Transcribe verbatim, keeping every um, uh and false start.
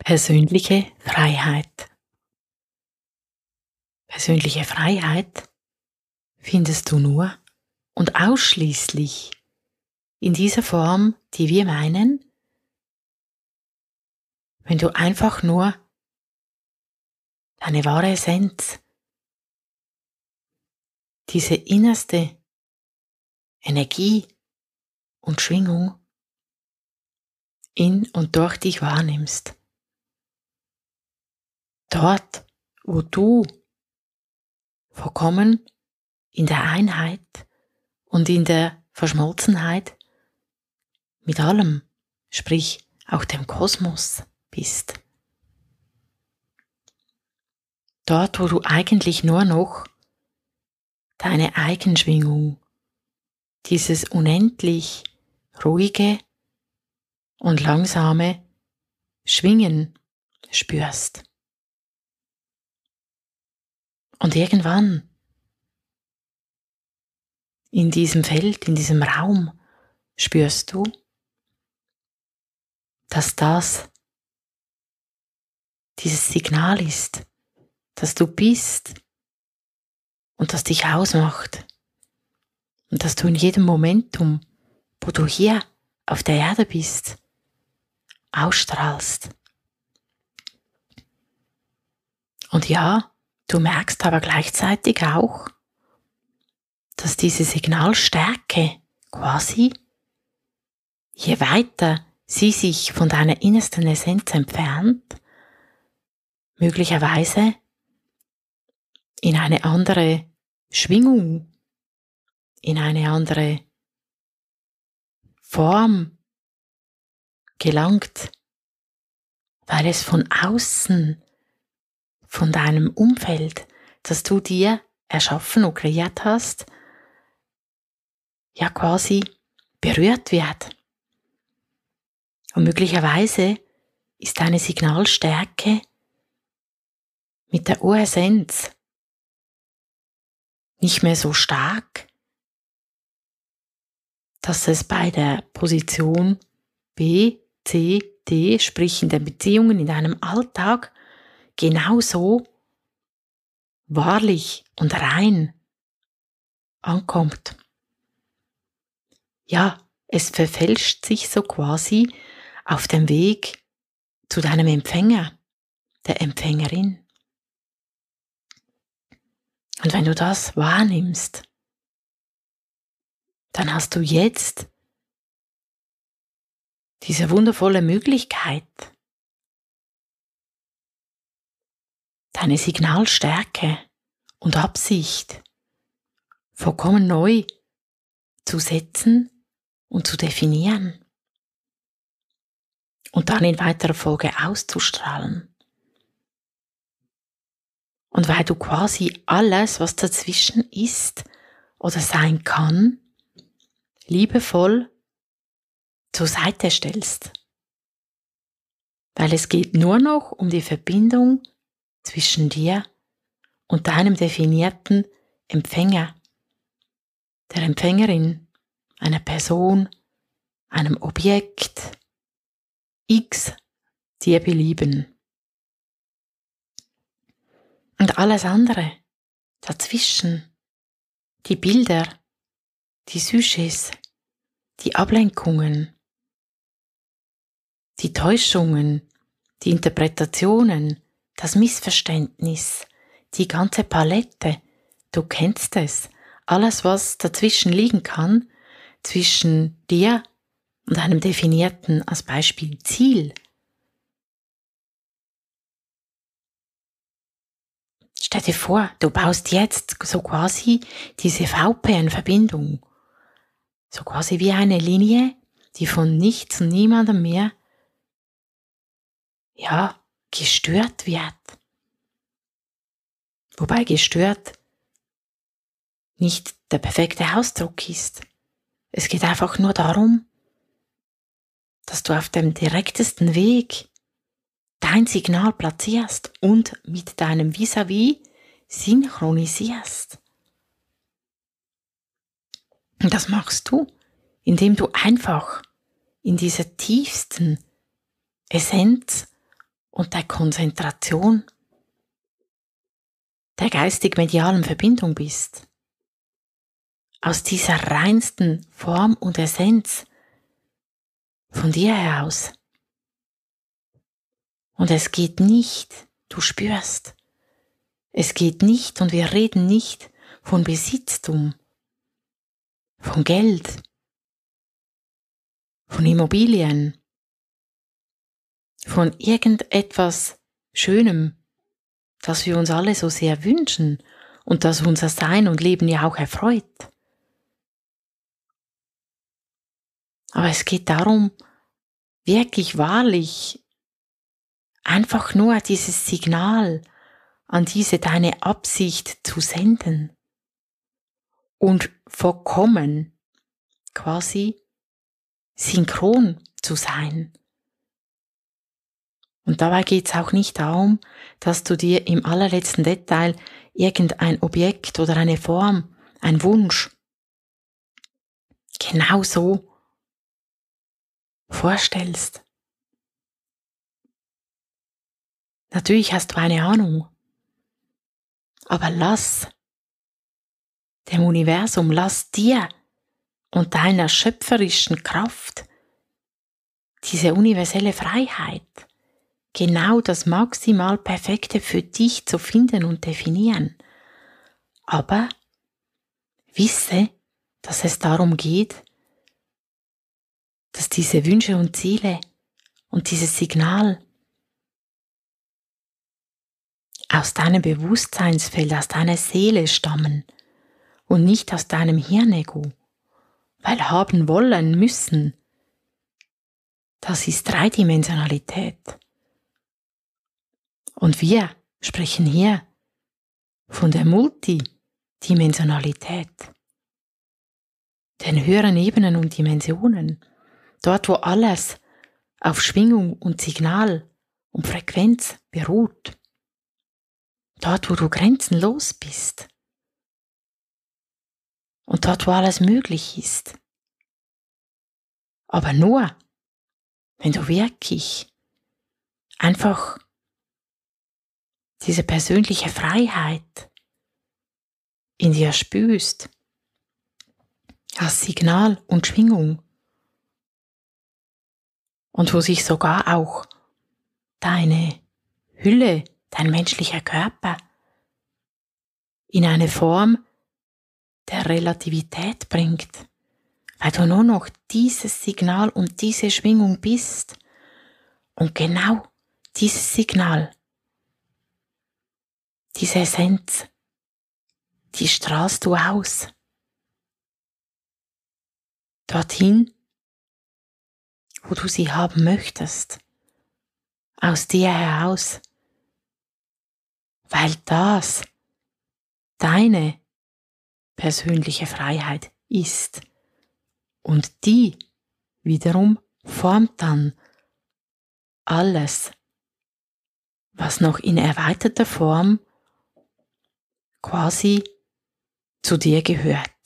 Persönliche Freiheit. Persönliche Freiheit findest du nur und ausschließlich in dieser Form, die wir meinen, wenn du einfach nur deine wahre Essenz, diese innerste Energie und Schwingung in und durch dich wahrnimmst. Dort, wo du vollkommen in der Einheit und in der Verschmolzenheit mit allem, sprich auch dem Kosmos bist. Dort, wo du eigentlich nur noch deine Eigenschwingung, dieses unendlich ruhige und langsame Schwingen spürst. Und irgendwann in diesem Feld, in diesem Raum spürst du, dass das dieses Signal ist, dass du bist und das dich ausmacht und dass du in jedem Momentum, wo du hier auf der Erde bist, ausstrahlst. Und ja, du merkst aber gleichzeitig auch, dass diese Signalstärke quasi, je weiter sie sich von deiner innersten Essenz entfernt, möglicherweise in eine andere Schwingung, in eine andere Form gelangt, weil es von außen, von deinem Umfeld, das du dir erschaffen und kreiert hast, ja quasi berührt wird. Und möglicherweise ist deine Signalstärke mit der Uressenz nicht mehr so stark, dass es bei der Position B, C, D, sprich in den Beziehungen, in deinem Alltag, genauso wahrlich und rein ankommt. Ja, es verfälscht sich so quasi auf dem Weg zu deinem Empfänger, der Empfängerin. Und wenn du das wahrnimmst, dann hast du jetzt diese wundervolle Möglichkeit, deine Signalstärke und Absicht vollkommen neu zu setzen und zu definieren und dann in weiterer Folge auszustrahlen. Und weil du quasi alles, was dazwischen ist oder sein kann, liebevoll zur Seite stellst. Weil es geht nur noch um die Verbindung zwischen dir und deinem definierten Empfänger, der Empfängerin, einer Person, einem Objekt, X, dir belieben. Und alles andere dazwischen, die Bilder, die Sujets, die Ablenkungen, die Täuschungen, die Interpretationen, das Missverständnis, die ganze Palette, du kennst es, alles, was dazwischen liegen kann, zwischen dir und einem definierten, als Beispiel, Ziel. Stell dir vor, du baust jetzt so quasi diese V P N-Verbindung, so quasi wie eine Linie, die von nichts und niemandem mehr, ja, gestört wird. Wobei gestört nicht der perfekte Ausdruck ist. Es geht einfach nur darum, dass du auf dem direktesten Weg dein Signal platzierst und mit deinem Vis-à-vis synchronisierst. Und das machst du, indem du einfach in dieser tiefsten Essenz und der Konzentration, der geistig-medialen Verbindung bist. Aus dieser reinsten Form und Essenz von dir heraus. Und es geht nicht, du spürst, es geht nicht und wir reden nicht von Besitztum, von Geld, von Immobilien, von irgendetwas Schönem, das wir uns alle so sehr wünschen und das unser Sein und Leben ja auch erfreut. Aber es geht darum, wirklich wahrlich einfach nur dieses Signal an diese deine Absicht zu senden und vollkommen quasi synchron zu sein. Und dabei geht es auch nicht darum, dass du dir im allerletzten Detail irgendein Objekt oder eine Form, ein Wunsch genau so vorstellst. Natürlich hast du eine Ahnung, aber lass dem Universum, lass dir und deiner schöpferischen Kraft diese universelle Freiheit, genau das maximal Perfekte für dich zu finden und definieren. Aber wisse, dass es darum geht, dass diese Wünsche und Ziele und dieses Signal aus deinem Bewusstseinsfeld, aus deiner Seele stammen und nicht aus deinem Hirnego. Weil haben wollen müssen, das ist Dreidimensionalität. Und wir sprechen hier von der Multidimensionalität, den höheren Ebenen und Dimensionen, dort wo alles auf Schwingung und Signal und Frequenz beruht, dort wo du grenzenlos bist und dort wo alles möglich ist. Aber nur, wenn du wirklich einfach diese persönliche Freiheit in dir spürst, als Signal und Schwingung, und wo sich sogar auch deine Hülle, dein menschlicher Körper in eine Form der Relativität bringt, weil du nur noch dieses Signal und diese Schwingung bist. Und genau dieses Signal, diese Essenz, die strahlst du aus. Dorthin, wo du sie haben möchtest, aus dir heraus, weil das deine persönliche Freiheit ist und die wiederum formt dann alles, was noch in erweiterter Form quasi zu dir gehört.